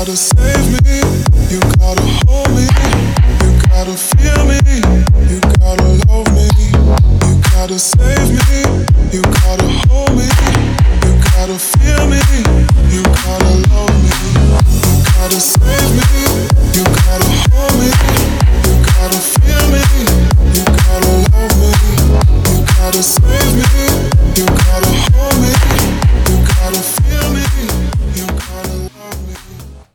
gotta save me, you gotta hold me, you gotta feel me, you gotta love me, you gotta save me, you gotta hold me, you gotta feel me, you gotta love me, you gotta save me, you gotta hold me, you gotta feel me, you gotta love me, you gotta save me.